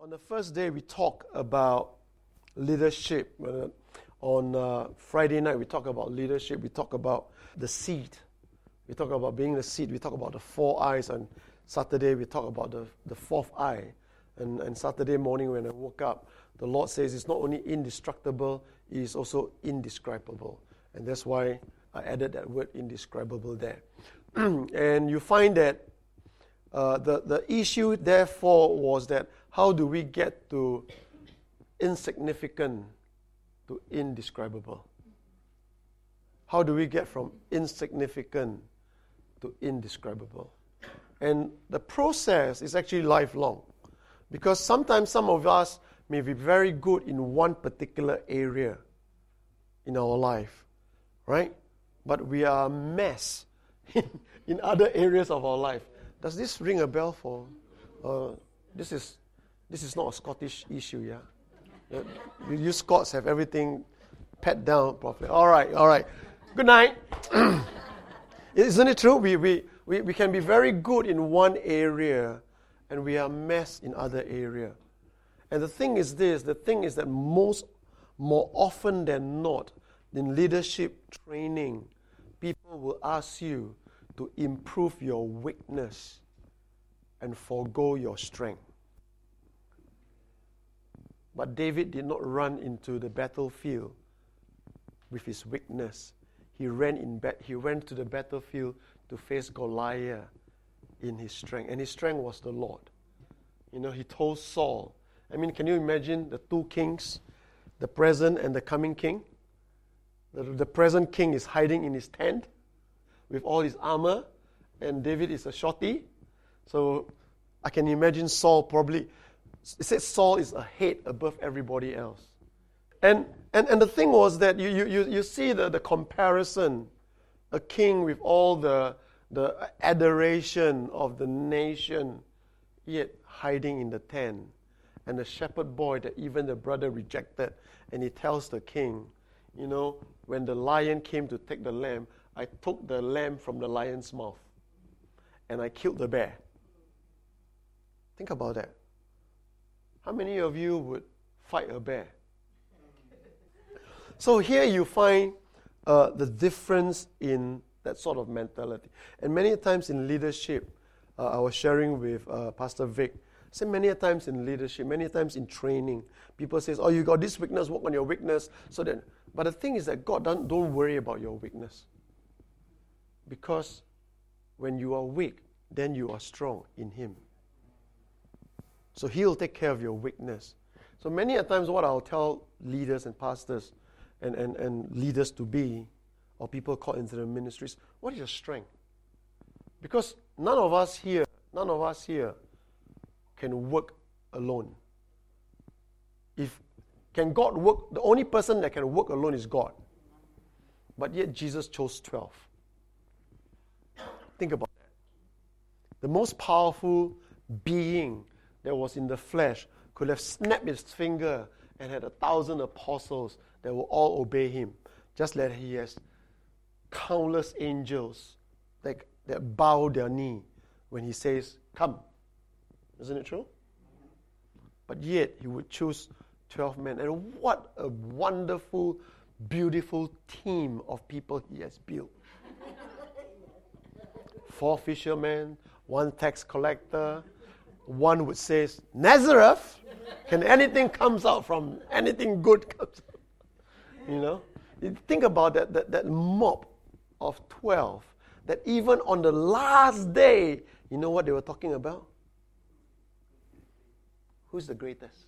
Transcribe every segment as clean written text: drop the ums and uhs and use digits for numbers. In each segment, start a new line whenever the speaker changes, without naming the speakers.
On the first day, we talk about leadership. On Friday night, we talk about leadership. We talk about the seed. We talk about being the seed. We talk about the 4 eyes. On Saturday, we talk about the fourth eye. And Saturday morning, when I woke up, the Lord says it's not only indestructible, it is also indescribable. And that's why I added that word indescribable there. And you find that the issue, therefore, was that how do we get to insignificant to indescribable? How do we get from insignificant to indescribable? And the process is actually lifelong. Because sometimes some of us may be very good in one particular area in our life, right? But we are a mess in other areas of our life. Does this ring a bell for? This is not a Scottish issue, yeah. You Scots have everything pat down properly. All right. Good night. Isn't it true? We can be very good in one area, and we are a mess in other area. And the thing is that more often than not, in leadership training, people will ask you to improve your weakness and forego your strength. But David did not run into the battlefield with his weakness. He ran to the battlefield to face Goliath in his strength. And his strength was the Lord. He told Saul. Can you imagine the 2 kings, the present and the coming king? The present king is hiding in his tent with all his armor, and David is a shorty. So I can imagine Saul probably. It says Saul is a head above everybody else. And the thing was that you see the comparison, a king with all the adoration of the nation, yet hiding in the tent, and the shepherd boy that even the brother rejected, and he tells the king, when the lion came to take the lamb, I took the lamb from the lion's mouth, and I killed the bear. Think about that. How many of you would fight a bear? So here you find the difference in that sort of mentality. And many times in leadership, I was sharing with Pastor Vic, say many times in leadership, many times in training, people say, you got this weakness, work on your weakness. But the thing is that God don't worry about your weakness. Because when you are weak, then you are strong in Him. So He'll take care of your weakness. So many a times what I'll tell leaders and pastors and leaders to be, or people called into the ministries, what is your strength? Because none of us here can work alone. Can God work? The only person that can work alone is God. But yet Jesus chose 12. Think about that. The most powerful being that was in the flesh could have snapped his finger and had 1,000 apostles that will all obey him. Just like he has countless angels that bow their knee when he says, come. Isn't it true? But yet he would choose 12 men. And what a wonderful, beautiful team of people he has built. 4 fishermen, 1 tax collector, 1 would say, Nazareth, can anything comes out from anything good comes out? You think about that mob of 12, that even on the last day, you know what they were talking about? Who's the greatest?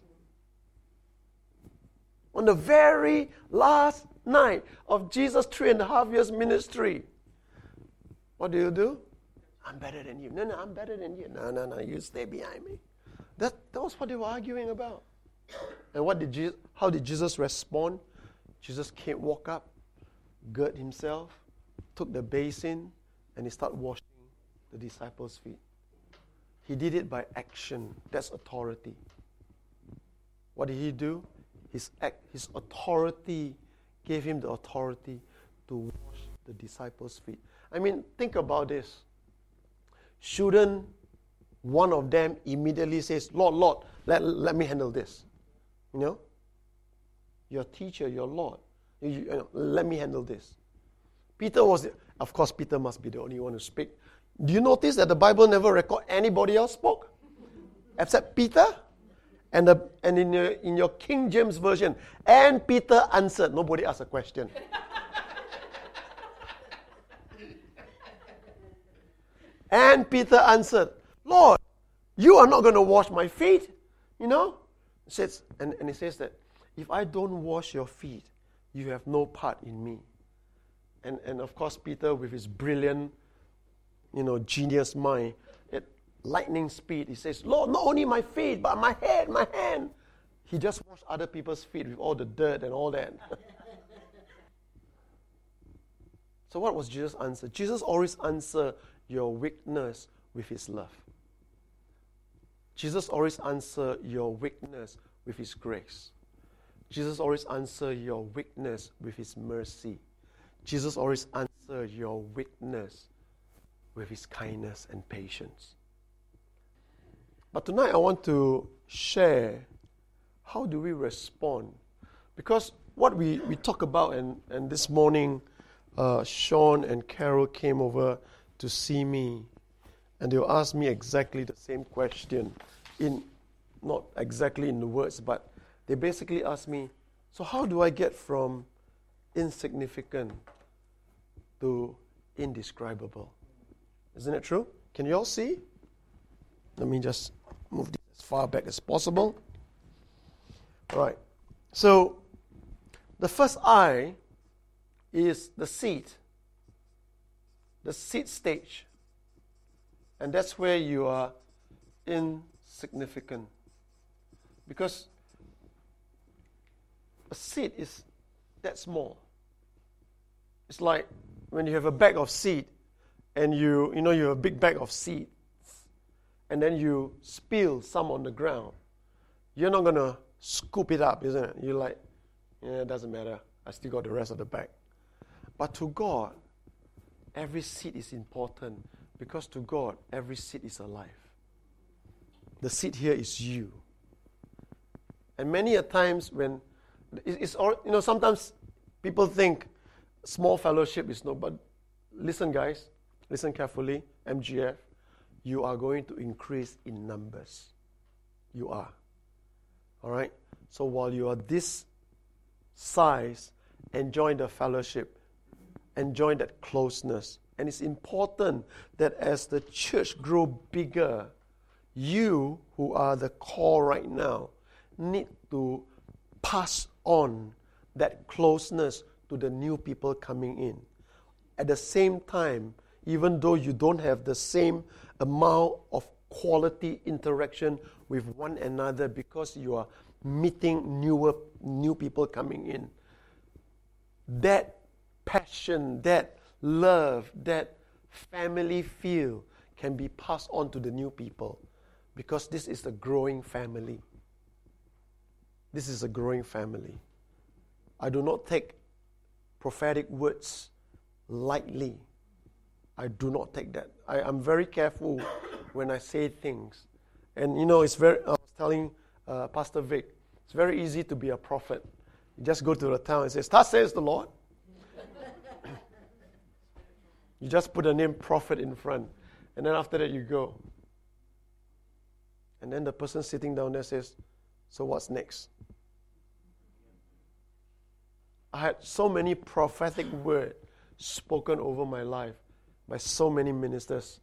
On the very last night of Jesus' 3.5 years ministry, what do? I'm better than you. No, I'm better than you. No, you stay behind me. That was what they were arguing about. And how did Jesus respond? Jesus walk up, gird himself, took the basin, and he started washing the disciples' feet. He did it by action. That's authority. What did he do? His authority gave him the authority to wash the disciples' feet. Think about this. Shouldn't one of them immediately says, Lord, let me handle this. You know? Your teacher, your Lord, let me handle this. Peter must be the only one to speak. Do you notice that the Bible never record anybody else spoke? Except Peter? And in your King James Version, and Peter answered. Nobody asked a question. And Peter answered, Lord, you are not going to wash my feet. You know? It says, and it says that, if I don't wash your feet, you have no part in me. And of course, Peter, with his brilliant, genius mind, at lightning speed, he says, Lord, not only my feet, but my head, my hand. He just washed other people's feet with all the dirt and all that. So what was Jesus' answer? Jesus always answered your weakness with his love. Jesus always answered your weakness with his grace. Jesus always answered your weakness with his mercy. Jesus always answered your weakness with his kindness and patience. But tonight I want to share how do we respond. Because what we talk about, and this morning Sean and Carol came over to see me, and they'll ask me exactly the same question, not exactly in the words, but they basically asked me, so how do I get from insignificant to indescribable? Isn't it true? Can you all see? Let me just move this as far back as possible. All right. So the first I is the seed stage. And that's where you are insignificant. Because a seed is that small. It's like when you have a bag of seed and you have a big bag of seeds and then you spill some on the ground. You're not going to scoop it up, isn't it? You're like, it doesn't matter. I still got the rest of the bag. But to God, every seed is important because to God, every seed is alive. The seed here is you. And many a times when sometimes people think small fellowship is no, but listen guys, listen carefully, MGF, you are going to increase in numbers. You are. All right? So while you are this size, enjoy the fellowship, enjoy that closeness. And it's important that as the church grow bigger, you who are the core right now need to pass on that closeness to the new people coming in. At the same time, even though you don't have the same amount of quality interaction with one another because you are meeting new people coming in, that passion, that love, that family feel can be passed on to the new people because this is a growing family. This is a growing family. I do not take prophetic words lightly. I do not take that. I'm very careful when I say things. And I was telling Pastor Vic, it's very easy to be a prophet. You just go to the town and say, "Thus says the Lord." You just put the name prophet in front. And then after that you go. And then the person sitting down there says, "So what's next?" I had so many prophetic words spoken over my life by so many ministers.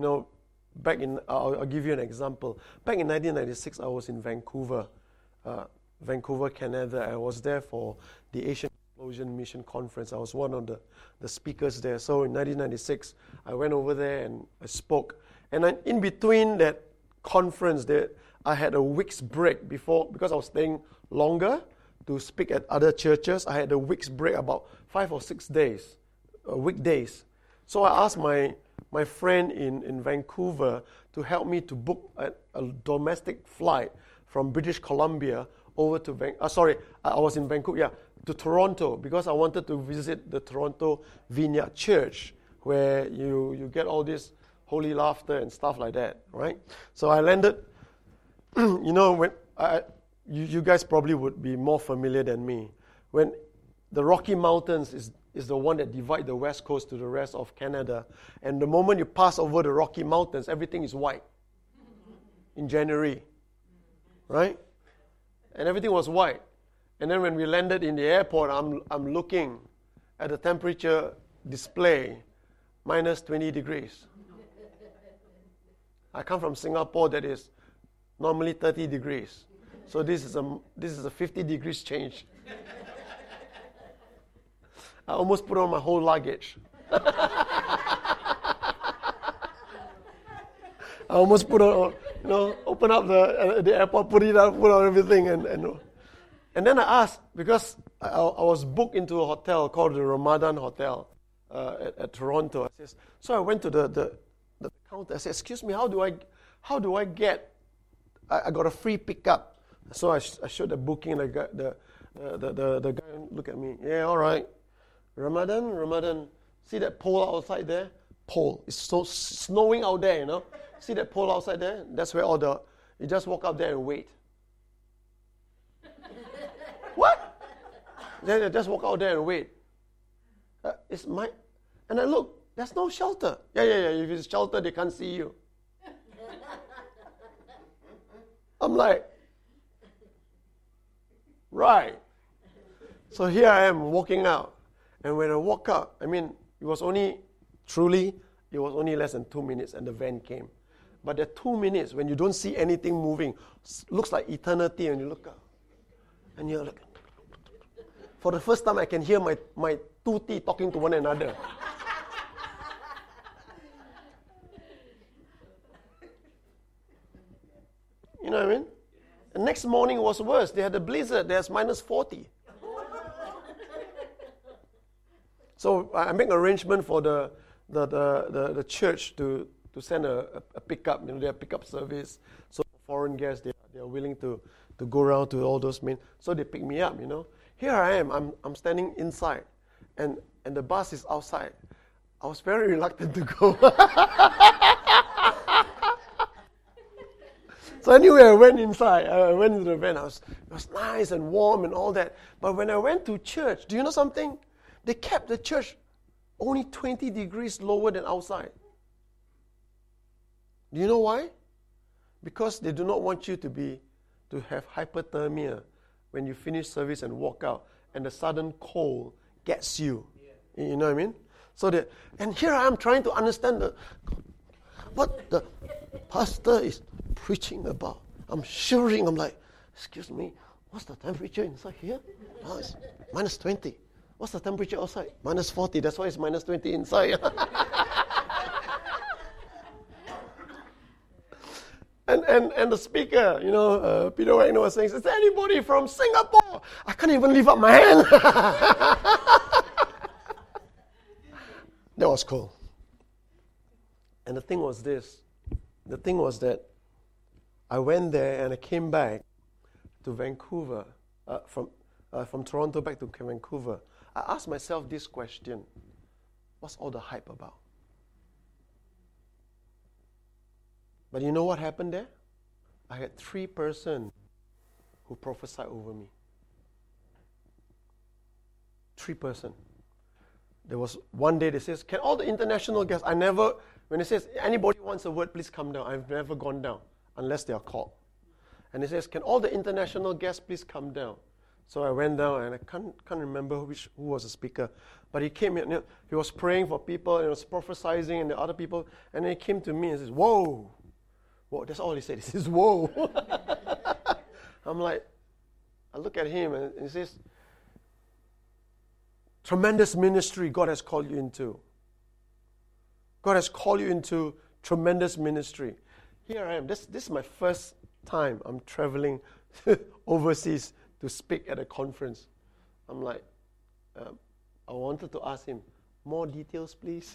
I'll give you an example. Back in 1996, I was in Vancouver, Canada. I was there for the Asian Explosion Mission Conference. I was one of the speakers there. So in 1996, I went over there and I spoke. And then in between that conference, I had a week's break because I was staying longer to speak at other churches. I had a week's break, about 5 or 6 days, weekdays. So I asked my friend in Vancouver to help me to book a domestic flight from British Columbia over to I was in Vancouver, to Toronto, because I wanted to visit the Toronto Vineyard Church, where you get all these holy laughter and stuff like that, right? So I landed, when you guys probably would be more familiar than me. When the Rocky Mountains is the one that divide the West Coast to the rest of Canada, and the moment you pass over the Rocky Mountains, everything is white in January, right? And everything was white. And then when we landed in the airport, I'm looking at the temperature display, minus 20 degrees. I come from Singapore that is normally 30 degrees. So this is a 50 degrees change. I almost put on my whole luggage. I almost put on, open up the airport, put on everything, and then I asked, because I was booked into a hotel called the Ramadan Hotel at Toronto. So I went to the counter. I said, "Excuse me, how do I get? I got a free pickup." So I showed the booking. The guy looked at me. Yeah, all right. Ramadan. See that pole outside there? Pole. It's so snowing out there, See that pole outside there? That's where you just walk up there and wait. What? Then just walk out there and wait. And I look, there's no shelter. Yeah. If it's shelter, they can't see you. I'm like, right. So here I am walking out. And when I walk out, it was only less than 2 minutes and the van came. But that 2 minutes, when you don't see anything moving, looks like eternity when you look up. And you're like, for the first time I can hear my two teeth talking to one another. You know what I mean? The next morning was worse. They had a blizzard. There's minus 40. So I make an arrangement for the church to send a pickup. Their pickup service. So foreign guests, they are willing to go around to all those men. So they pick me up. Here I am. I'm standing inside, and the bus is outside. I was very reluctant to go. So anyway, I went inside. I went into the van. It was nice and warm and all that. But when I went to church, do you know something? They kept the church only 20 degrees lower than outside. Do you know why? Because they do not want you to have hypothermia when you finish service and walk out, and the sudden cold gets you. Yeah. You know what I mean? And here I am trying to understand what the pastor is preaching about. I'm shivering. I'm like, excuse me, what's the temperature inside here? Oh, it's minus 20. What's the temperature outside? Minus 40. That's why it's minus 20 inside. And the speaker, Peter Wagner was saying, is there anybody from Singapore? I can't even lift up my hand. That was cool. And the thing was this. The thing was that I went there and I came back to Vancouver, from Toronto back to Vancouver. I asked myself this question: what's all the hype about? But you know what happened there? I had 3 persons who prophesied over me. 3 persons. There was one day they says, can all the international guests, when it says, anybody wants a word, please come down. I've never gone down unless they are called. And it says, can all the international guests please come down? So I went down, and I can't remember who was the speaker. But he came in, he was praying for people, and he was prophesying, and the other people, and then he came to me and says, whoa. Whoa, that's all he said. He says, whoa. I'm like, I look at him, and he says, tremendous ministry God has called you into. God has called you into tremendous ministry. Here I am. This is my first time I'm traveling overseas to speak at a conference. I'm like, I wanted to ask him, more details, please.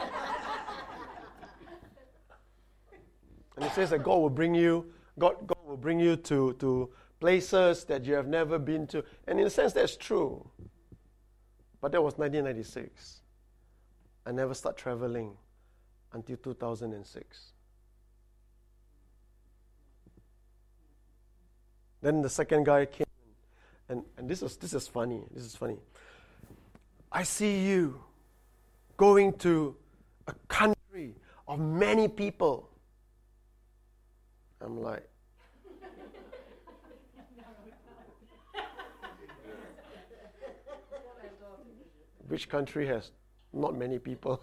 And he says that God will bring you to places that you have never been to. And in a sense, that's true. But that was 1996. I never started traveling until 2006. Then the second guy came, and this is funny. This is funny. I see you going to a country of many people. I'm like, which country has not many people?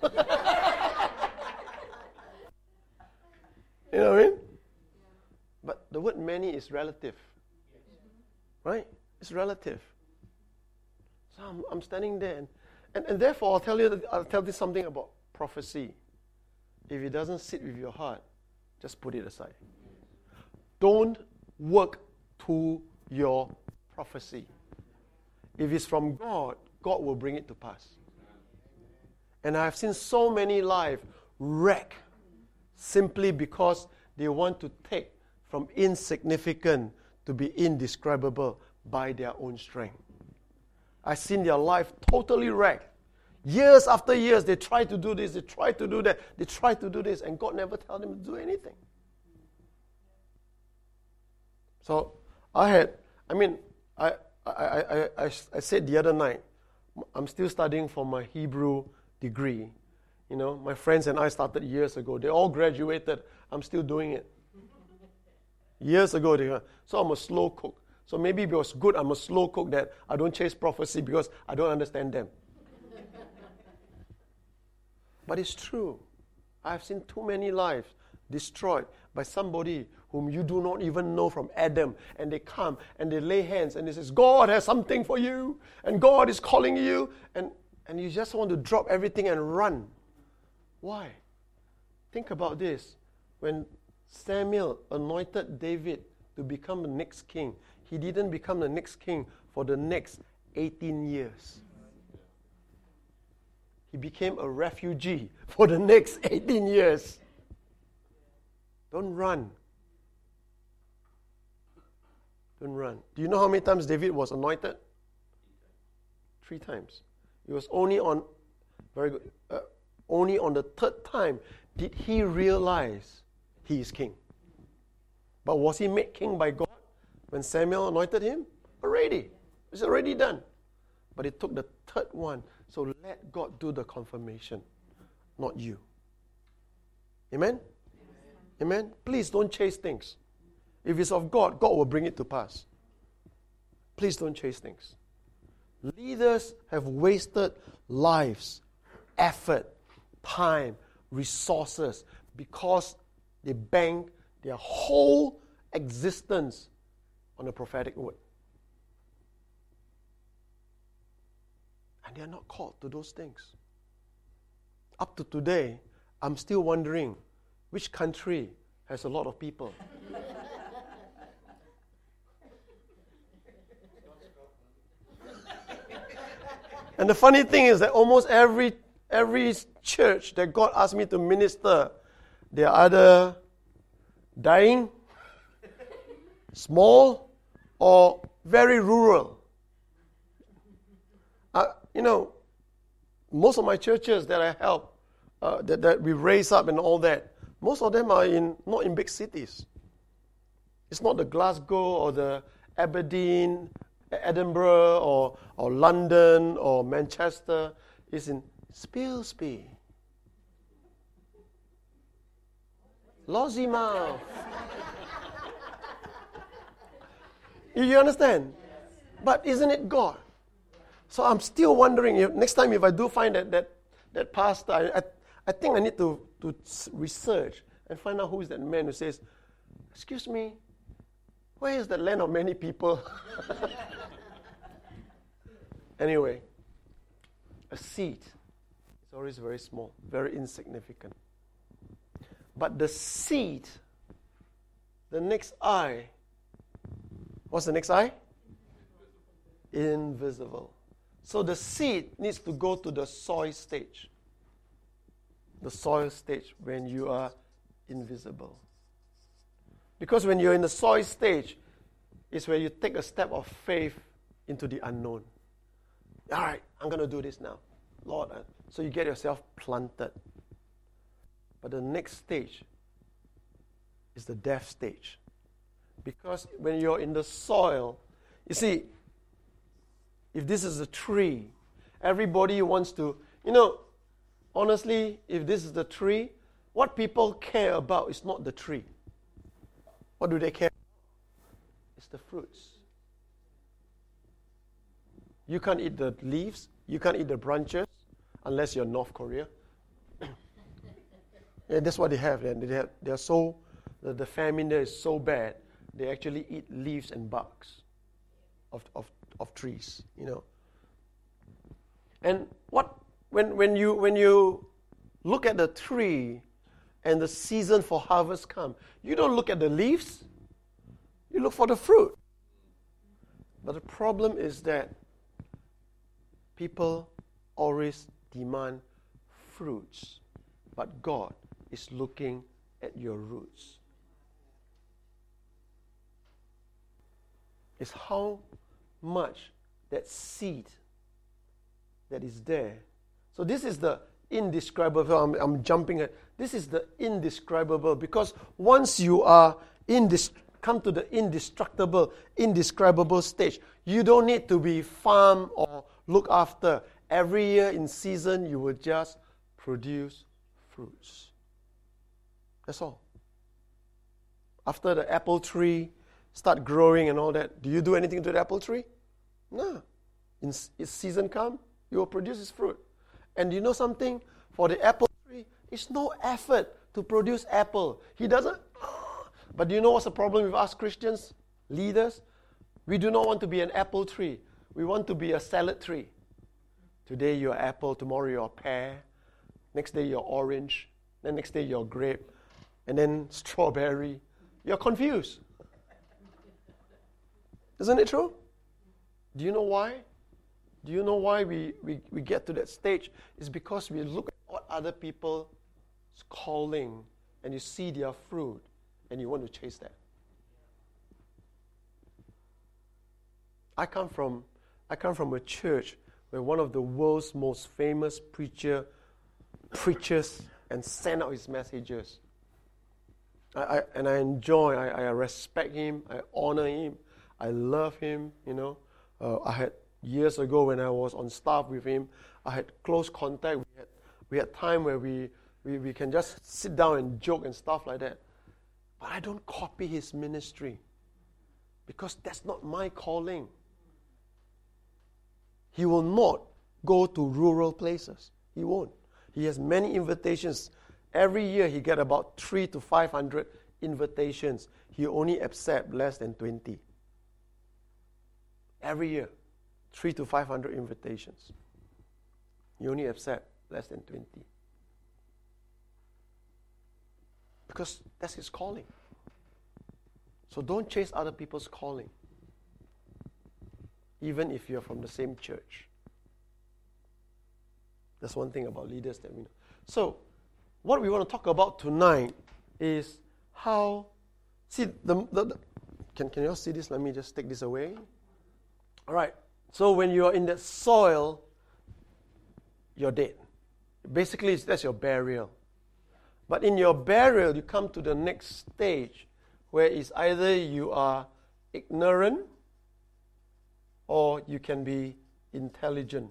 You know what I mean? But the word many is relative. Right? It's relative. So I'm standing there, and therefore I'll tell you something about prophecy. If it doesn't sit with your heart, just put it aside. Don't work to your prophecy. If it's from God, God will bring it to pass. And I've seen so many lives wreck simply because they want to take from insignificant to be indescribable by their own strength. I've seen their life totally wrecked. Years after years, they try to do this, they try to do that, they try to do this, and God never tells them to do anything. So I said the other night, I'm still studying for my Hebrew degree. You know, my friends and I started years ago. They all graduated. I'm still doing it. Years ago, so I'm a slow cook. So maybe it was good I'm a slow cook that I don't chase prophecy because I don't understand them. But it's true. I've seen too many lives destroyed by somebody whom you do not even know from Adam. And they come and they lay hands and they say, God has something for you. And God is calling you. And you just want to drop everything and run. Why? Think about this. When Samuel anointed David to become the next king, he didn't become the next king for the next 18 years. He became a refugee for the next 18 years. Don't run. Don't run. Do you know how many times David was anointed? 3 times. It was only on, only on the 3rd time did he realize he is king. But was he made king by God when Samuel anointed him? Already. It's already done. But it took the 3rd one. So let God do the confirmation, not you. Amen? Amen? Please don't chase things. If it's of God, God will bring it to pass. Please don't chase things. Leaders have wasted lives, effort, time, resources because they bank their whole existence on a prophetic word. And they are not called to those things. Up to today, I'm still wondering which country has a lot of people. And the funny thing is that almost every church that God asked me to minister, they are either dying, small, or very rural. Most of my churches that I help, that we raise up and all that, most of them are not in big cities. It's not the Glasgow or the Aberdeen, Edinburgh or London or Manchester. It's in Spilsby, Lossiemouth. You understand? But isn't it God? So I'm still wondering, next time if I do find that pastor, I think I need to research and find out who is that man who says, excuse me, where is the land of many people? Anyway, a seed is always very small, very insignificant. But the seed, the next I, what's the next I? Invisible. So the seed needs to go to the soil stage. The soil stage when you are invisible. Because when you're in the soil stage, it's where you take a step of faith into the unknown. All right, I'm going to do this now. Lord, so you get yourself planted. But the next stage is the death stage. Because when you're in the soil, you see, if this is a tree, everybody wants to, honestly, if this is the tree, what people care about is not the tree. What do they care about? It's the fruits. You can't eat the leaves, you can't eat the branches, unless you're North Korea. Yeah, that's what they have. The famine there is so bad, they actually eat leaves and barks of trees, And when you look at the tree and the season for harvest come, you don't look at the leaves, you look for the fruit. But the problem is that people always demand fruits, but God is looking at your roots. It's how much that seed that is there. So this is the indescribable. I'm jumping at. This is the indescribable, because once you are come to the indescribable stage, you don't need to be farmed or look after. Every year in season, you will just produce fruits. That's all. After the apple tree start growing and all that, do you do anything to the apple tree? No. In its season come, you will produce its fruit. And you know something? For the apple tree, it's no effort to produce apple. He doesn't. But do you know what's the problem with us Christians, leaders? We do not want to be an apple tree. We want to be a salad tree. Today you're apple, tomorrow you're pear, next day you're orange, then next day you're grape, and then strawberry. You're confused. Isn't it true? Do you know why? Do you know why we get to that stage? It's because we look at what other people's calling and you see their fruit and you want to chase that. I come from a church where one of the world's most famous preachers and send out his messages. I enjoy, I respect him, I honor him, I love him, I had years ago when I was on staff with him, I had close contact. We had time where we can just sit down and joke and stuff like that. But I don't copy his ministry because that's not my calling. He will not go to rural places. He won't. He has many invitations. Every year he gets about 300 to 500 invitations. He only accepts less than 20. Every year, 300 to 500 invitations. He only accepts less than 20. Because that's his calling. So don't chase other people's calling, even if you're from the same church. That's one thing about leaders that we know. So, what we want to talk about tonight is how. See, can you all see this? Let me just take this away. All right. So when you are in that soil, you're dead. Basically, that's your burial. But in your burial, you come to the next stage, where it's either you are ignorant or you can be intelligent.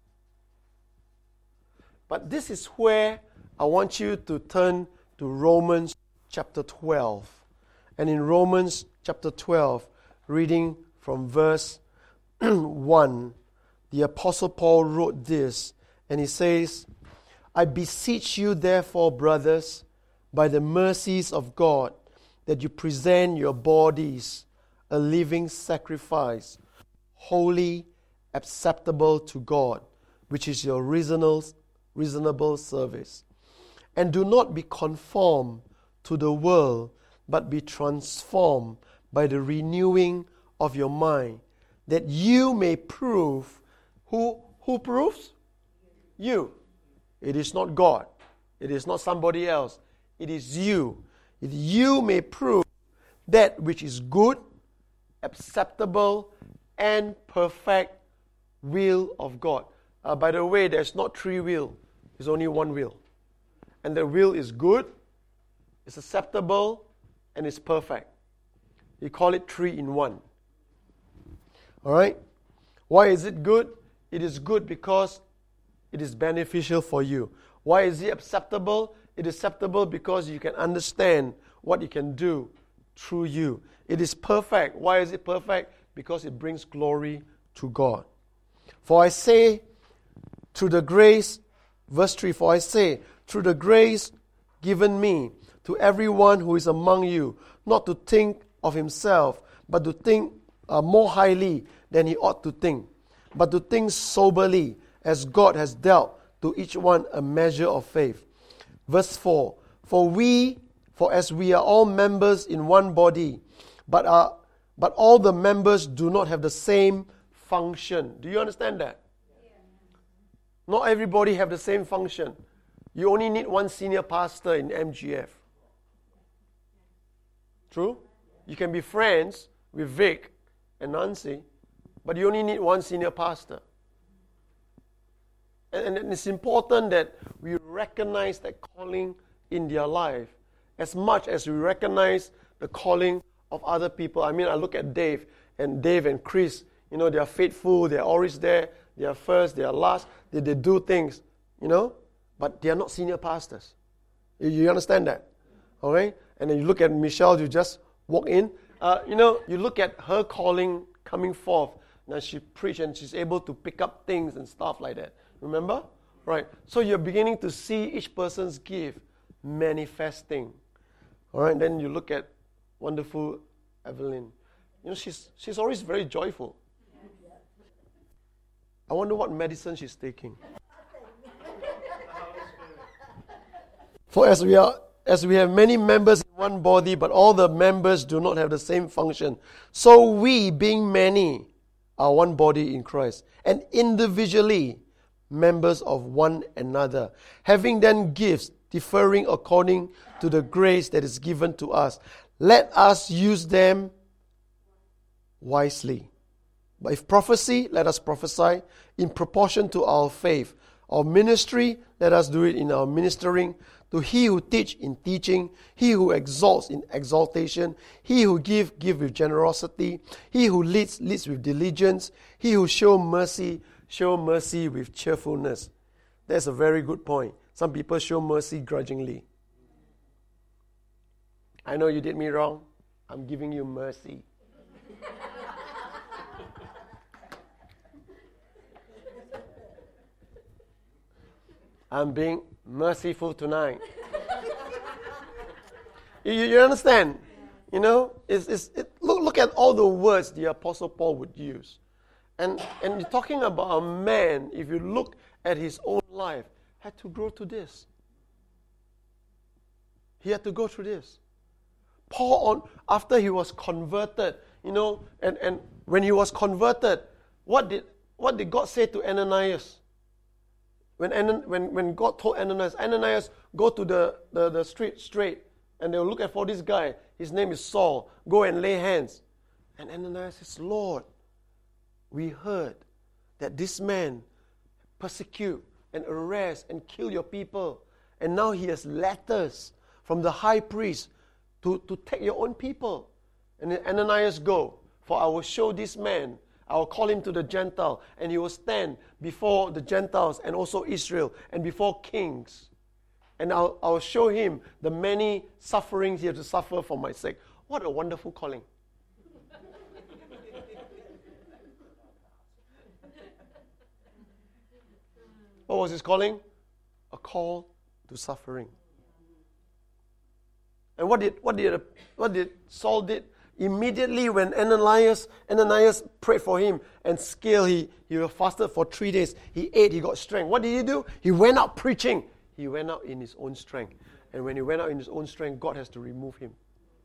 But this is where I want you to turn to Romans chapter 12. And in Romans chapter 12, reading from verse 1, the Apostle Paul wrote this, and he says, I beseech you therefore, brothers, by the mercies of God, that you present your bodies a living sacrifice, holy, acceptable to God, which is your reasonable service. And do not be conformed to the world, but be transformed by the renewing of your mind, that you may prove. Who proves? You. It is not God. It is not somebody else. It is you. That you may prove that which is good, acceptable, and perfect will of God. By the way, there's not three will. There's only one will. and the will is good, it's acceptable, and it's perfect. He called it 3 in 1. All right? Why is it good? It is good because it is beneficial for you. Why is it acceptable? It is acceptable because you can understand what He can do through you. It is perfect. Why is it perfect? Because it brings glory to God. For I say, through the grace, verse 3, for I say, through the grace given me, to everyone who is among you, not to think of himself, but to think more highly than he ought to think, but to think soberly, as God has dealt to each one a measure of faith. Verse 4, for as we are all members in one body, but all the members do not have the same function. Do you understand that? Yeah. Not everybody have the same function. You only need one senior pastor in MGF. True? You can be friends with Vic and Nancy, but you only need one senior pastor. And it's important that we recognize that calling in their life as much as we recognize the calling of other people. I mean, I look at Dave and Chris. You know, they are faithful. They are always there. They are first. They are last. They do things, you know, but they are not senior pastors. You understand that? All right? And then you look at Michelle, you just walk in. You look at her calling coming forth. Now she preached and she's able to pick up things and stuff like that. Remember? Right. So you're beginning to see each person's gift manifesting. All right. Then you look at wonderful Evelyn. You know, she's always very joyful. I wonder what medicine she's taking. For as we have many members in one body, but all the members do not have the same function, so we, being many, are one body in Christ, and individually members of one another, having then gifts differing according to the grace that is given to us. Let us use them wisely. But if prophecy, let us prophesy in proportion to our faith. Our ministry, let us do it in our ministering. To he who teach in teaching, he who exalts in exaltation, he who give with generosity, he who leads with diligence, he who show mercy with cheerfulness. That's a very good point. Some people show mercy grudgingly. I know you did me wrong. I'm giving you mercy. I'm being merciful tonight. You understand? You know, look at all the words the Apostle Paul would use. And you're talking about a man, if you look at his own life, had to grow to this. He had to go through this. Paul, after he was converted, you know, and when he was converted, what did God say to Ananias? When God told Ananias, go to the street straight, and they'll look at for this guy. His name is Saul. Go and lay hands. And Ananias says, Lord, we heard that this man persecute and arrest and kill your people. And now he has letters from the high priest to take your own people. And then Ananias go, for I will show this man, I will call him to the Gentile, and he will stand before the Gentiles and also Israel and before kings. And I will show him the many sufferings he has to suffer for my sake. What a wonderful calling. What was his calling? A call to suffering. And what did Saul did? Immediately when Ananias prayed for him and he fasted for 3 days. He ate, he got strength. What did he do? He went out preaching. He went out in his own strength. And when he went out in his own strength, God has to remove him.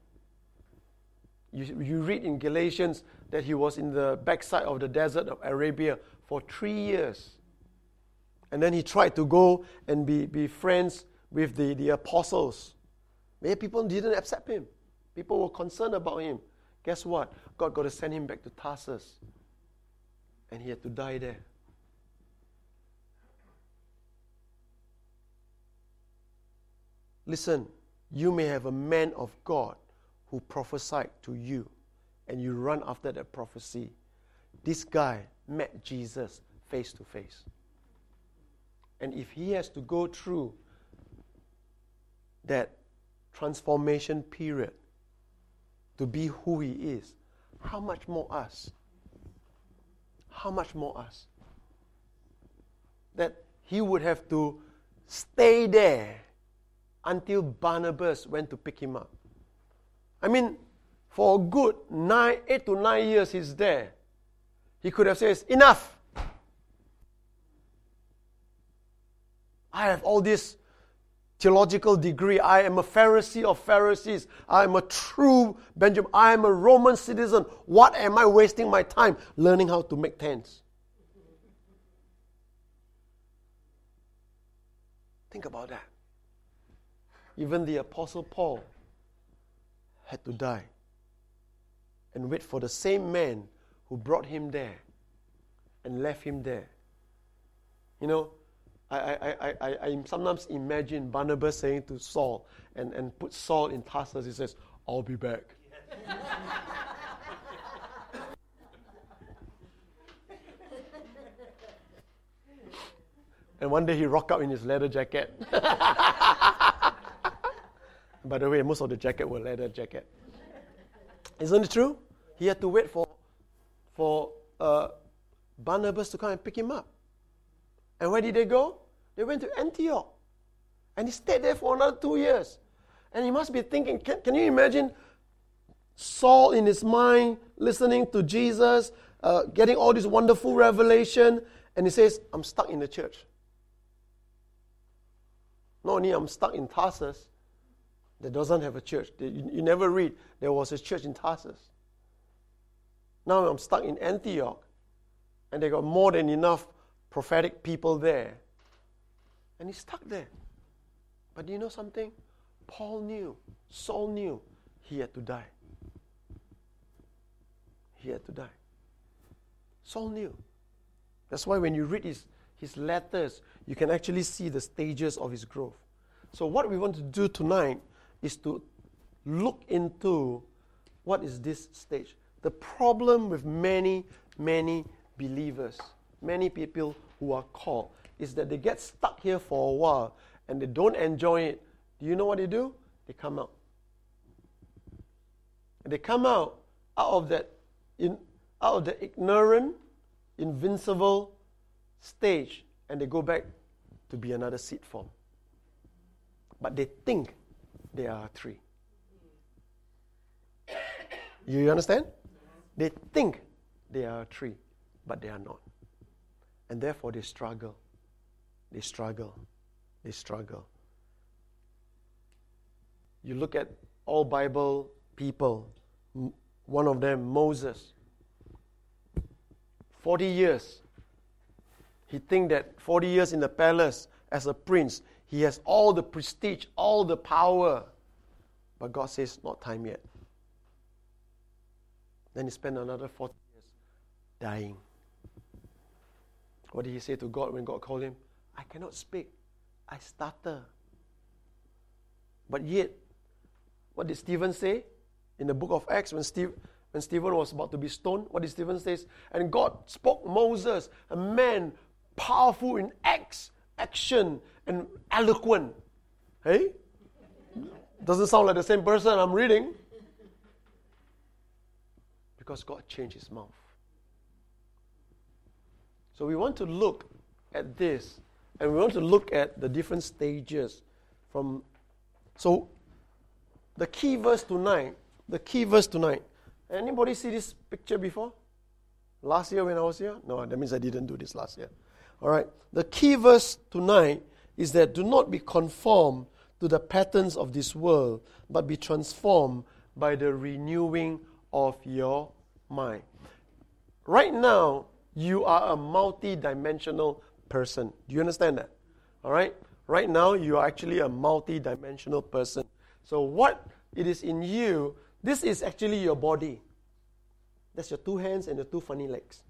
You read in Galatians that he was in the backside of the desert of Arabia for 3 years. And then he tried to go and be friends with the apostles. Many people didn't accept him. People were concerned about him. Guess what? God got to send him back to Tarsus. And he had to die there. listen, you may have a man of God who prophesied to you, and you run after that prophecy. This guy met Jesus face to face. And if he has to go through that transformation period to be who he is, how much more us? How much more us? That he would have to stay there until Barnabas went to pick him up. I mean, for a good 8 to 9 years he's there. He could have said, enough. I have all this theological degree. I am a Pharisee of Pharisees. I am a true Benjamin. I am a Roman citizen. What am I wasting my time learning how to make tents? Think about that. Even the Apostle Paul had to die and wait for the same man who brought him there and left him there. You know, I sometimes imagine Barnabas saying to Saul and put Saul in Tarsus. He says, I'll be back. And one day he rocked up in his leather jacket. By the way, most of the jacket were leather jacket. Isn't it true? He had to wait for Barnabas to come and pick him up. And where did they go? They went to Antioch. And he stayed there for another 2 years. And he must be thinking, can you imagine Saul in his mind, listening to Jesus, getting all this wonderful revelation, and he says, I'm stuck in the church. Not only I'm stuck in Tarsus, that doesn't have a church. You never read there was a church in Tarsus. Now I'm stuck in Antioch, and they got more than enough prophetic people there. And he's stuck there. But do you know something? Saul knew he had to die. He had to die. Saul knew. That's why when you read his letters, you can actually see the stages of his growth. So what we want to do tonight is to look into what is this stage. The problem with many believers, many people who are called, is that they get stuck here for a while and they don't enjoy it. Do you know what they do? They come out. And they come out of the ignorant, invincible stage, and they go back to be another seed form. But they think they are a tree. You understand? They think they are a tree, but they are not. And therefore they struggle. They struggle. They struggle. You look at all Bible people, one of them, Moses. 40 years. He thinks that 40 years in the palace as a prince, he has all the prestige, all the power. But God says, not time yet. Then he spent another 40 years dying. What did he say to God when God called him? I cannot speak. I stutter. But yet, what did Stephen say in the book of Acts when Stephen was about to be stoned? What did Stephen say? And God spoke Moses, a man powerful in action, and eloquent. Hey? Doesn't sound like the same person I'm reading. Because God changed his mouth. So we want to look at this, and we want to look at the different stages from. So the key verse tonight. Anybody see this picture before? Last year when I was here? No, that means I didn't do this last year. All right. The key verse tonight is that do not be conformed to the patterns of this world, but be transformed by the renewing of your mind. Right now, you are a multi-dimensional person. Do you understand that? All right? Right now, you are actually a multi-dimensional person. So what it is in you, this is actually your body. That's your 2 hands and your 2 funny legs.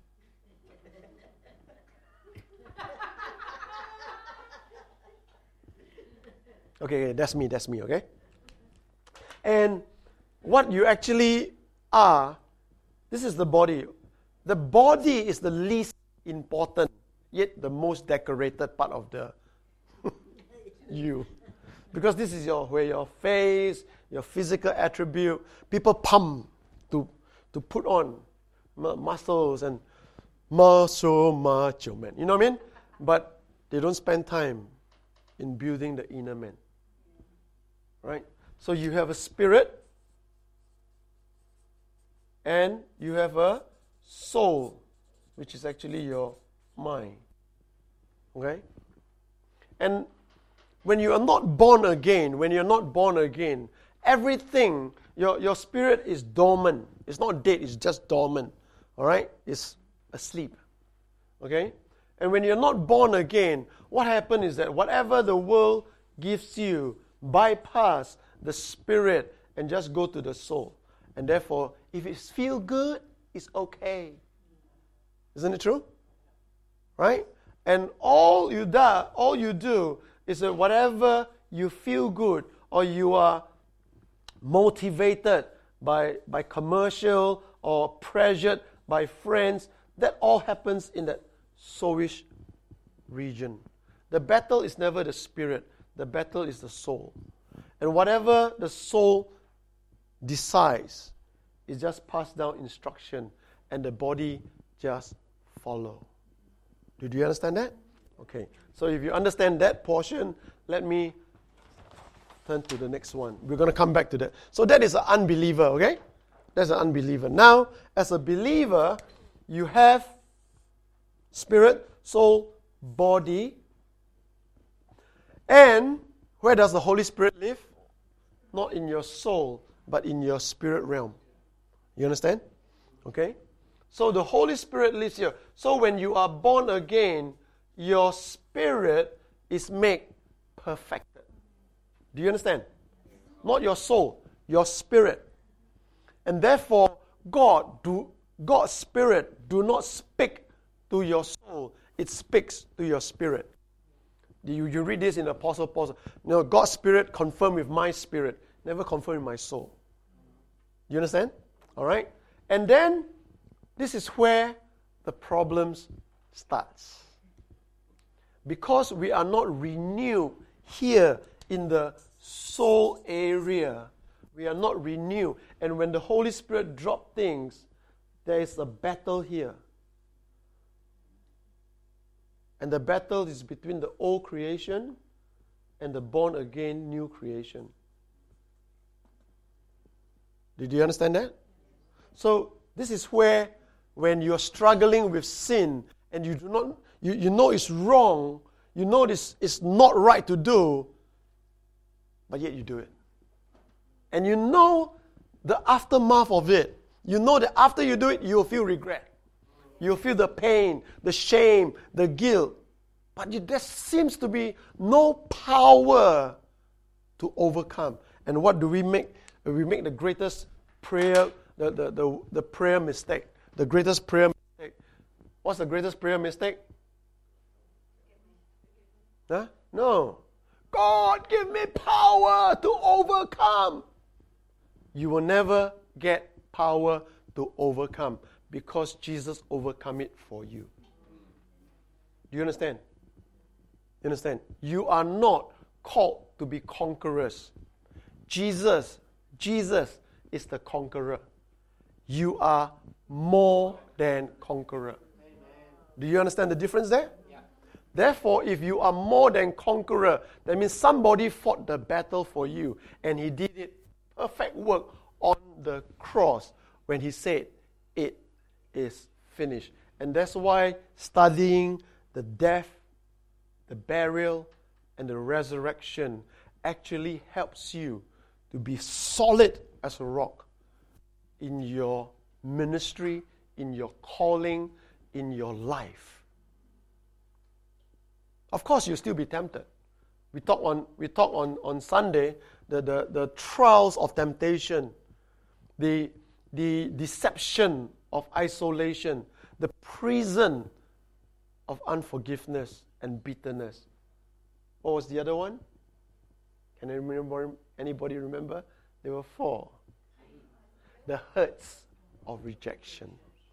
Okay, that's me, okay? And what you actually are, this is the body. The body is the least important, yet the most decorated part of the you. Because this is where your face, your physical attribute, people pump to put on muscles and muscle macho man. You know what I mean? But they don't spend time in building the inner man. Right? So you have a spirit and you have a soul, which is actually your mind. Okay? And when you are not born again, everything, your spirit is dormant. It's not dead, it's just dormant. All right? It's asleep. Okay? And when you're not born again, what happens is that whatever the world gives you, bypass the spirit and just go to the soul. And therefore, if it feels good, it's okay. Isn't it true? Right? And all you do is that whatever you feel good or you are motivated by commercial or pressured by friends, that all happens in that soulish region. The battle is never the spirit. The battle is the soul. And whatever the soul decides, it just pass down instruction and the body just follow. Did you understand that? Okay. So if you understand that portion, let me turn to the next one. We're going to come back to that. So that is an unbeliever, okay? That's an unbeliever. Now, as a believer, you have spirit, soul, body. And where does the Holy Spirit live? Not in your soul, but in your spirit realm. You understand? Okay? So the Holy Spirit lives here. So when you are born again, your spirit is made perfected. Do you understand? Not your soul, your spirit. And therefore, God's spirit do not speak to your soul. It speaks to your spirit. You read this in the Apostle Paul. God's spirit confirmed with my spirit. Never confirmed with my soul. Do you understand? All right? And then, this is where the problems starts. Because we are not renewed here in the soul area. We are not renewed. And when the Holy Spirit drops things, there is a battle here. And the battle is between the old creation and the born-again new creation. Did you understand that? So, this is where, when you're struggling with sin and you do not, you know it's wrong, you know this is not right to do, but yet you do it. And you know the aftermath of it. You know that after you do it, you'll feel regret. You'll feel the pain, the shame, the guilt. But there seems to be no power to overcome. And what do we make? We make the greatest prayer, the prayer mistake. The greatest prayer mistake. What's the greatest prayer mistake? Huh? No. God, give me power to overcome. You will never get power to overcome because Jesus overcome it for you. Do you understand? You understand? You are not called to be conquerors. Jesus is the conqueror. You are more than conqueror. Do you understand the difference there? Yeah. Therefore, if you are more than conqueror, that means somebody fought the battle for you and he did it perfect work on the cross when he said, it is finished. And that's why studying the death, the burial, and the resurrection actually helps you to be solid as a rock in your ministry, in your calling, in your life. Of course, you'll still be tempted. We talk on Sunday the trials of temptation, the deception of isolation, the prison of unforgiveness and bitterness. What was the other one? Can anybody remember? There were 4. The hurts of rejection.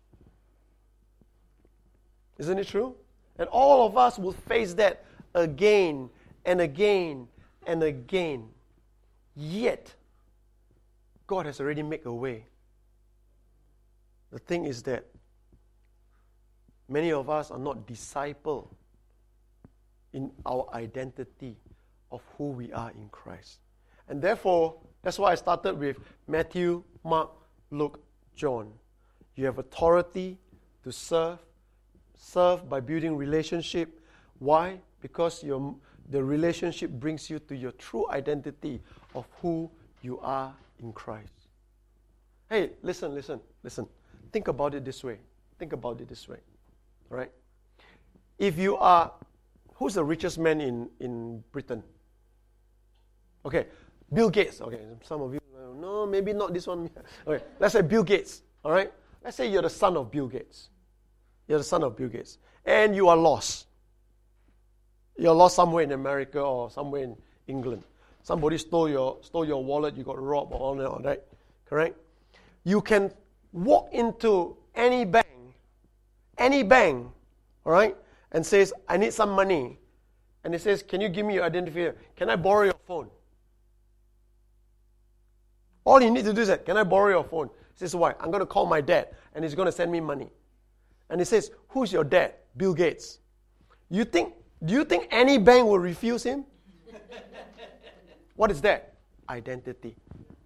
Isn't it true? And all of us will face that again and again and again. Yet, God has already made a way. The thing is that many of us are not discipled in our identity of who we are in Christ. And therefore, that's why I started with Matthew, Mark, Luke, John. You have authority to serve by building relationship. Why? Because the relationship brings you to your true identity of who you are in Christ. Hey, listen. Think about it this way. All right? If you are, who's the richest man in Britain? Okay, Bill Gates. Okay, some of you, no, maybe not this one. Okay, let's say Bill Gates. All right? Let's say you're the son of Bill Gates. And you are lost. You're lost somewhere in America or somewhere in England. Somebody stole your wallet, you got robbed or all that, correct? You can walk into any bank, all right, and says, I need some money. And it says, can you give me your identifier? Can I borrow your phone? All you need to do is say, can I borrow your phone? He says, why? I'm going to call my dad, and he's going to send me money. And he says, who's your dad? Bill Gates. Do you think any bank will refuse him? What is that? Identity.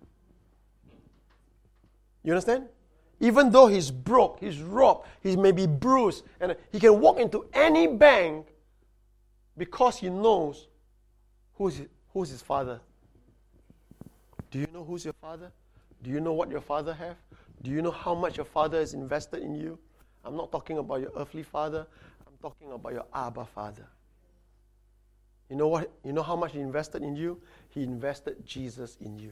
You understand? Even though he's broke, he's robbed, he may be bruised, and he can walk into any bank because he knows who's his father. Do you know who's your father? Do you know what your father has? Do you know how much your father has invested in you? I'm not talking about your earthly father. I'm talking about your Abba Father. You know what? You know how much he invested in you? He invested Jesus in you.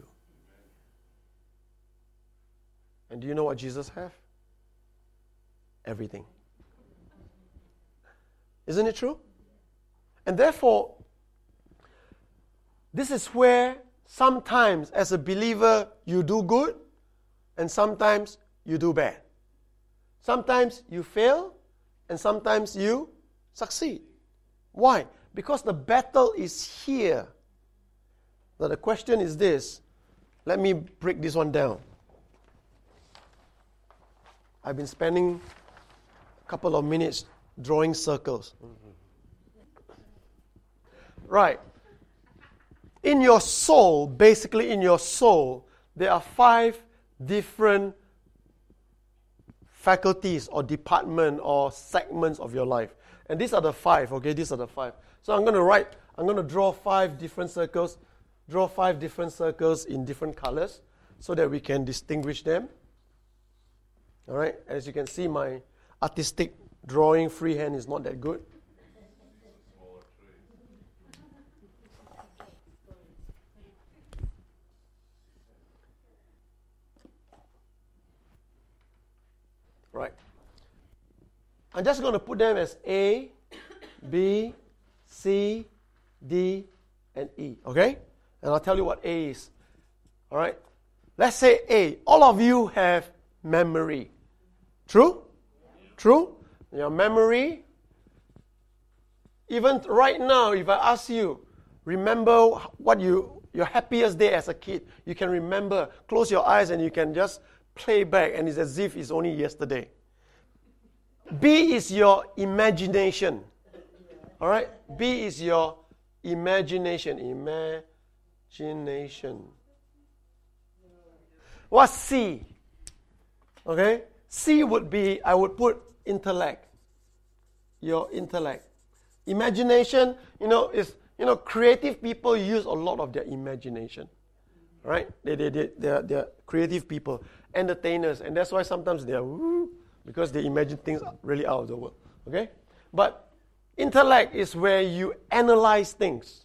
And do you know what Jesus has? Everything. Isn't it true? And therefore, this is where sometimes as a believer you do good and sometimes you do bad. Sometimes you fail and sometimes you succeed. Why? Because the battle is here. Now the question is this. Let me break this one down. I've been spending a couple of minutes drawing circles. Right. In your soul, basically in your soul, there are 5 different faculties or department or segments of your life. And these are the 5, okay? These are the 5. So I'm going to draw 5 different circles, in different colors so that we can distinguish them. All right? As you can see, my artistic drawing freehand is not that good. Right. I'm just going to put them as A, B, C, D, and E. Okay? And I'll tell you what A is. All right? Let's say A. All of you have memory. True? True? Your memory. Even right now, if I ask you, remember what your happiest day as a kid, you can remember. Close your eyes and you can just play back, and it's as if it's only yesterday. B is your imagination. All right? B is your imagination. Imagination. What's C? Okay? C would be, I would put intellect. Your intellect. Imagination, is creative people use a lot of their imagination. Right? They're creative people. Entertainers. And that's why sometimes they're because they imagine things really out of the world. Okay? But intellect is where you analyze things.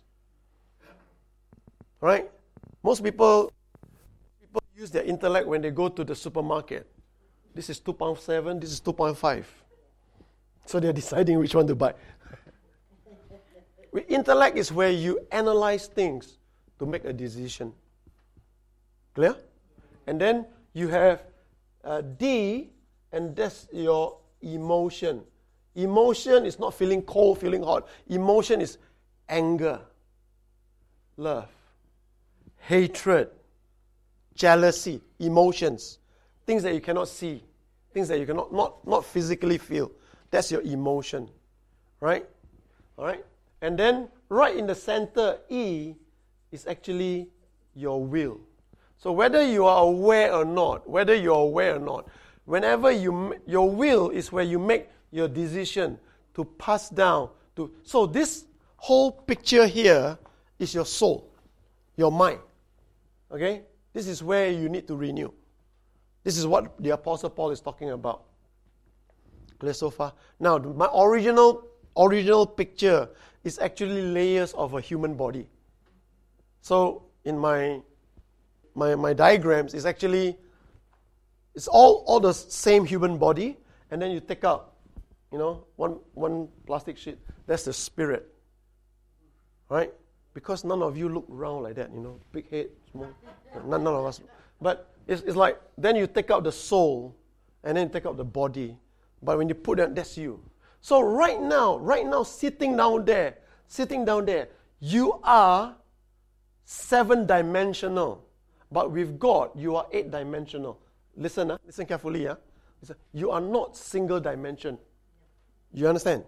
Right? Most people use their intellect when they go to the supermarket. This is £2.7, this is £2.5. So they're deciding which one to buy. Intellect is where you analyze things to make a decision. Clear? And then you have D, and that's your emotion. Emotion is not feeling cold, feeling hot. Emotion is anger, love, hatred, jealousy, emotions, things that you cannot see, things that you cannot not physically feel. That's your emotion, right? All right? And then right in the center, E, is actually your will. So whether you are aware or not, whenever your will is where you make your decision to pass down to. So this whole picture here is your soul, your mind. Okay? This is where you need to renew. This is what the Apostle Paul is talking about. Clear so far? Now, my original picture is actually layers of a human body. So in my diagrams, it's all the same human body, and then you take out, one plastic sheet. That's the spirit, right? Because none of you look round like that, big head, small. None of us. But it's like, then you take out the soul, and then you take out the body. But when you put that, that's you. So right now, sitting down there, you are 7-dimensional. But with God, you are 8-dimensional. Listen carefully. Listen, you are not single dimension. You understand?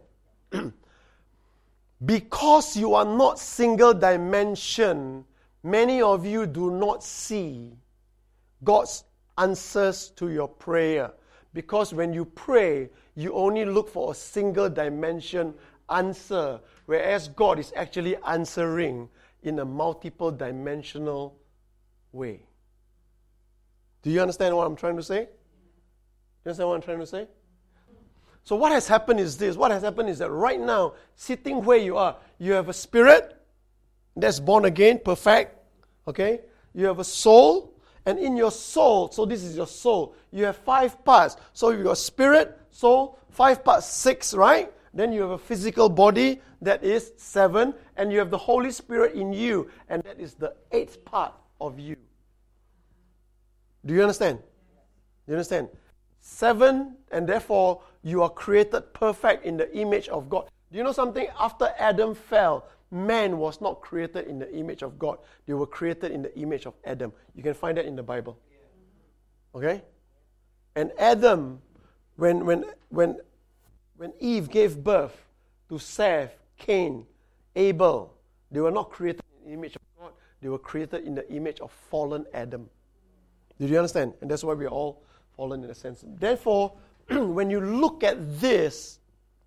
Because you are not single dimension, many of you do not see God's answers to your prayer. Because when you pray, you only look for a single dimension answer, whereas God is actually answering in a multiple dimensional way. Do you understand what I'm trying to say? You understand what I'm trying to say? So what has happened is this. What has happened is that right now, sitting where you are, you have a spirit that's born again, perfect. Okay? You have a soul. And in your soul, so this is your soul, you have 5 parts. So you've got spirit, soul, 5 parts, 6, right? Then you have a physical body, that is 7. And you have the Holy Spirit in you, and that is the 8th part of you. Do you understand? Do you understand? 7, and therefore you are created perfect in the image of God. Do you know something? After Adam fell, man was not created in the image of God. They were created in the image of Adam. You can find that in the Bible. Okay? And Adam, when Eve gave birth to Seth, Cain, Abel, they were not created in the image of God. They were created in the image of fallen Adam. Did you understand? And that's why we are all fallen in a sense. Therefore, when you look at this,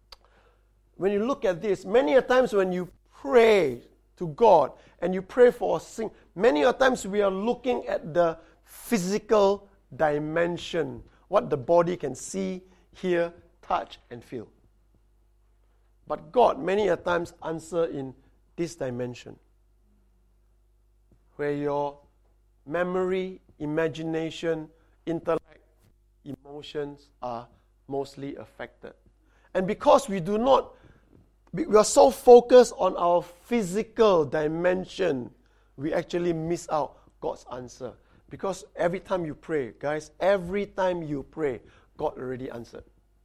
many a times when you pray to God and you pray for a thing, many a times we are looking at the physical dimension, what the body can see, hear, touch, and feel. But God many a times answer in this dimension, where your memory, imagination, intellect, emotions are mostly affected. And because we are so focused on our physical dimension, we actually miss out God's answer. Because every time you pray, guys, God already answered.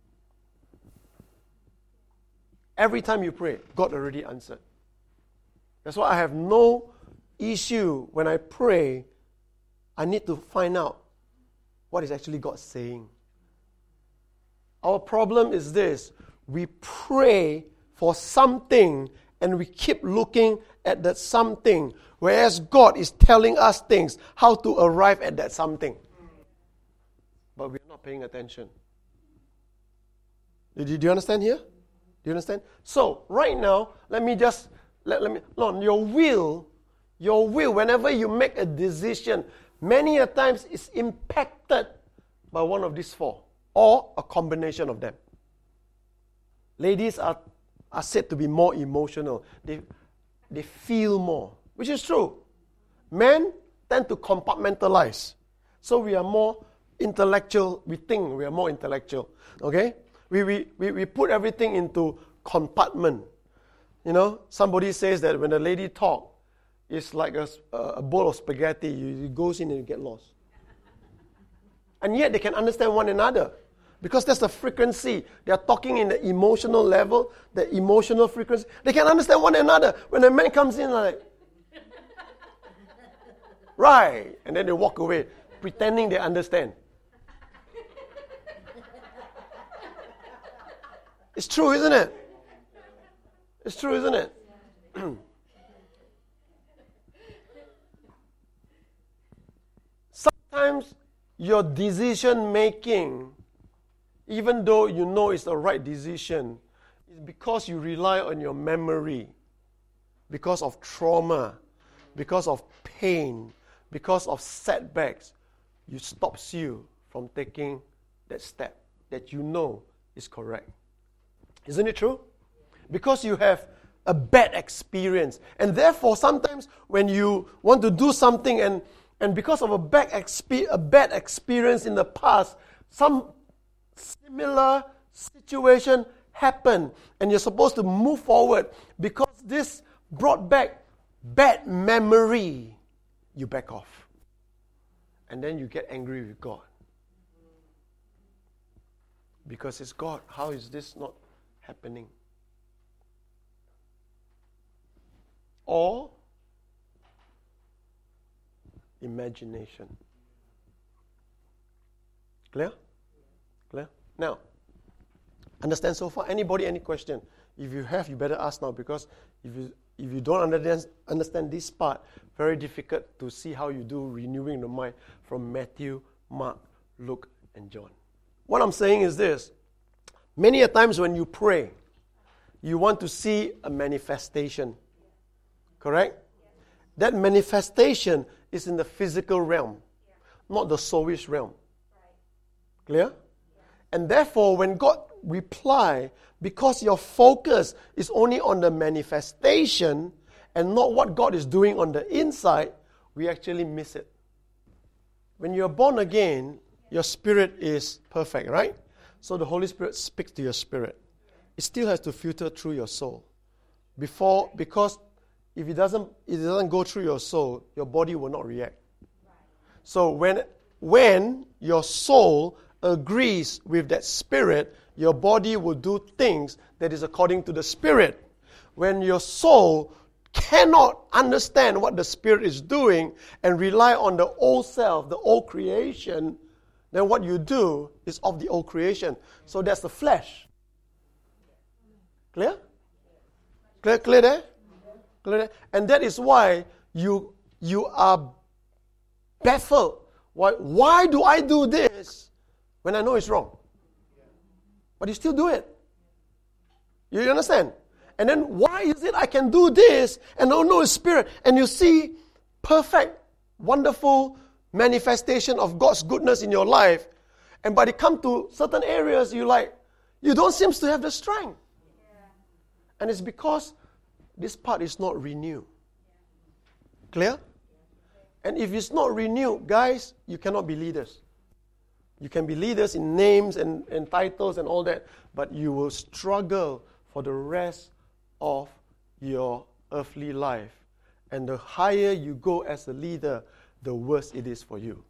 Every time you pray, God already answered. That's why I have no issue when I pray. I need to find out what is actually God saying. Our problem is this. We pray for something and we keep looking at that something, whereas God is telling us things, how to arrive at that something. But we're not paying attention. Do you understand here? Do you understand? So, right now, your will, whenever you make a decision, many a times is impacted by one of these 4 or a combination of them. Ladies are said to be more emotional. They feel more, which is true. Men tend to compartmentalize. So we are more intellectual. We think we are more intellectual. Okay? We put everything into compartment. Somebody says that when a lady talks, is like a bowl of spaghetti. It goes in and you get lost. And yet they can understand one another. Because that's the frequency. They are talking in the emotional level, the emotional frequency. They can understand one another. When a man comes in, like, right. And then they walk away, pretending they understand. It's true, isn't it? It's true, isn't it? Sometimes your decision making, even though you know it's the right decision, is because you rely on your memory, because of trauma, because of pain, because of setbacks. It stops you from taking that step that you know is correct. Isn't it true? Because you have a bad experience. And therefore, sometimes when you want to do something and because of a bad experience in the past, some similar situation happened and you're supposed to move forward because this brought back bad memory, you back off. And then you get angry with God. Because it's God. How is this not happening? Or imagination. Clear? Clear? Now, understand so far? Anybody, any question? If you have, you better ask now, because if you don't understand this part, very difficult to see how you do renewing the mind from Matthew, Mark, Luke, and John. What I'm saying is this. Many a times when you pray, you want to see a manifestation. Correct? That manifestation is in the physical realm, not the soulish realm. Clear? And therefore, when God reply, because your focus is only on the manifestation and not what God is doing on the inside, we actually miss it. When you're born again, your spirit is perfect, right? So the Holy Spirit speaks to your spirit. It still has to filter through your soul. Because if it doesn't go through your soul, your body will not react. So when your soul agrees with that spirit, your body will do things that is according to the spirit. When your soul cannot understand what the spirit is doing and rely on the old self, the old creation, then what you do is of the old creation. So that's the flesh. Clear? Clear there? Clear there? And that is why you are baffled. Why do I do this when I know it's wrong? But you still do it. You understand? And then why is it I can do this and don't know His Spirit? And you see perfect, wonderful manifestation of God's goodness in your life. And but it come to certain areas you don't seem to have the strength. And it's because this part is not renewed. Clear? And if it's not renewed, guys, you cannot be leaders. You can be leaders in names and titles and all that, but you will struggle for the rest of your earthly life. And the higher you go as a leader, the worse it is for you.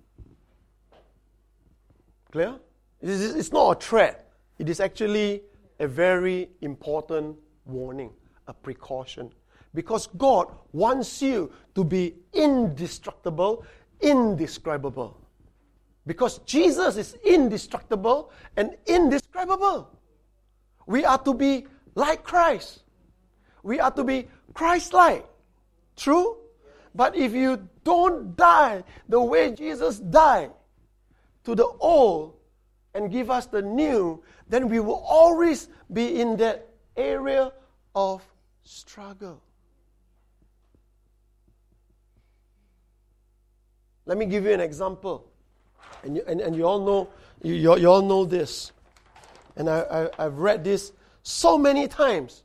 Clear? It's not a threat. It is actually a very important warning, a precaution. Because God wants you to be indestructible, indescribable. Because Jesus is indestructible and indescribable. We are to be like Christ. We are to be Christ-like. True? But if you don't die the way Jesus died to the old and give us the new, then we will always be in that area of struggle. Let me give you an example. And you all know you all know this. And I've read this so many times.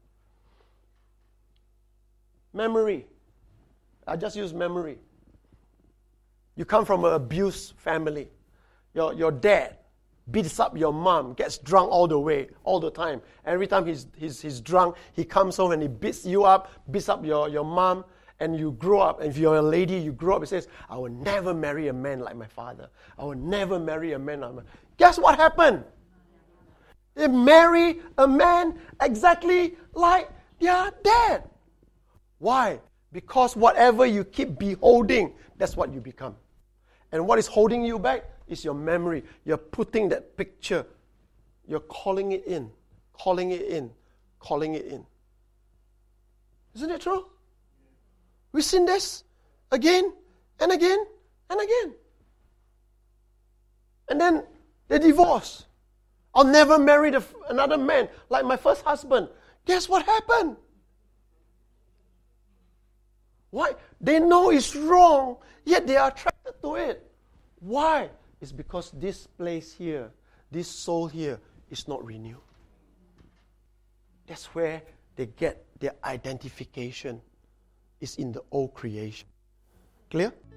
Memory. I just use memory. You come from an abused family. Your dad beats up your mom, gets drunk all the time. Every time he's drunk, he comes home and he beats you up, beats up your mom. and you grow up, and if you're a lady, you grow up and says, I will never marry a man like my father. I will never marry a man like my... Guess what happened? They marry a man exactly like their dad. Why? Because whatever you keep beholding, that's what you become. And what is holding you back is your memory. You're putting that picture, you're calling it in, calling it in, calling it in. Isn't it true? We've seen this again and again and again. And then they divorce. I'll never marry another man like my first husband. Guess what happened? Why? They know it's wrong, yet they are attracted to it. Why? It's because this place here, this soul here, is not renewed. That's where they get their identification. It's in the old creation. Clear?